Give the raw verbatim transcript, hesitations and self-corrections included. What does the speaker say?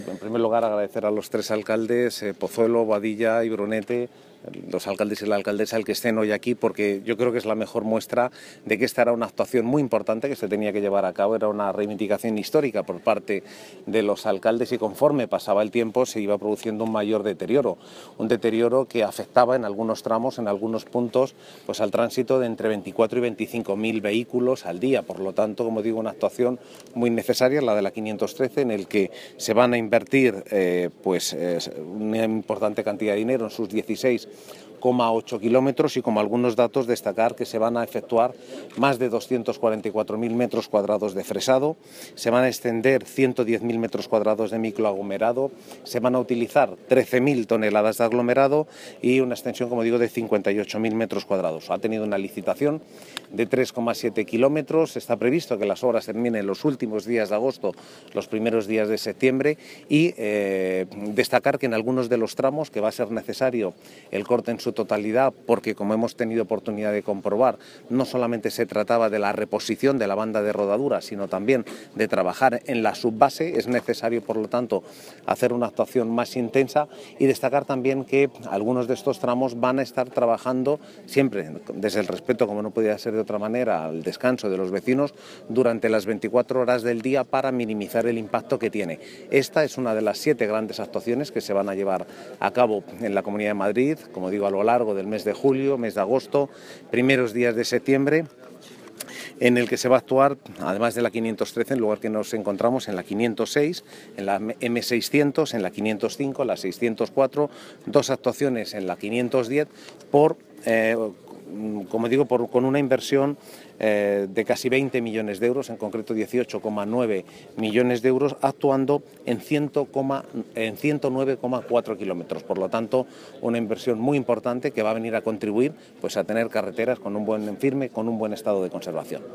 En primer lugar, agradecer a los tres alcaldes, eh, Pozuelo, Boadilla y Brunete, los alcaldes y la alcaldesa, el que estén hoy aquí, porque yo creo que es la mejor muestra de que esta era una actuación muy importante que se tenía que llevar a cabo, era una reivindicación histórica por parte de los alcaldes y conforme pasaba el tiempo se iba produciendo un mayor deterioro, un deterioro que afectaba en algunos tramos, en algunos puntos, pues al tránsito de entre veinticuatro y veinticinco mil vehículos al día. Por lo tanto, como digo, una actuación muy necesaria, la de la quinientos trece, en el que se van a invertir eh, pues eh, una importante cantidad de dinero en sus dieciséis coma ocho kilómetros y, como algunos datos, destacar que se van a efectuar más de doscientos cuarenta y cuatro mil metros cuadrados de fresado, se van a extender ciento diez mil metros cuadrados de microaglomerado, se van a utilizar trece mil toneladas de aglomerado y una extensión, como digo, de cincuenta y ocho mil metros cuadrados. Ha tenido una licitación de tres coma siete kilómetros, está previsto que las obras terminen los últimos días de agosto, los primeros días de septiembre y eh, destacar que en algunos de los tramos que va a ser necesario el corte en su totalidad, porque, como hemos tenido oportunidad de comprobar, no solamente se trataba de la reposición de la banda de rodadura, sino también de trabajar en la subbase. Es necesario, por lo tanto, hacer una actuación más intensa y destacar también que algunos de estos tramos van a estar trabajando siempre desde el respeto, como no podía ser de otra manera, al descanso de los vecinos durante las veinticuatro horas del día para minimizar el impacto que tiene. Esta es una de las siete grandes actuaciones que se van a llevar a cabo en la Comunidad de Madrid, como digo, a lo largo del mes de julio, mes de agosto, primeros días de septiembre, en el que se va a actuar, además de la quinientos trece, en lugar que nos encontramos en la quinientos seis, en la eme seiscientos, en la quinientos cinco, en la seiscientos cuatro, dos actuaciones en la quinientos diez, por, eh, como digo, por, con una inversión eh, de casi veinte millones de euros, en concreto dieciocho coma nueve millones de euros, actuando en, ciento nueve coma cuatro kilómetros. Por lo tanto, una inversión muy importante que va a venir a contribuir pues, a tener carreteras con un buen firme, con un buen estado de conservación.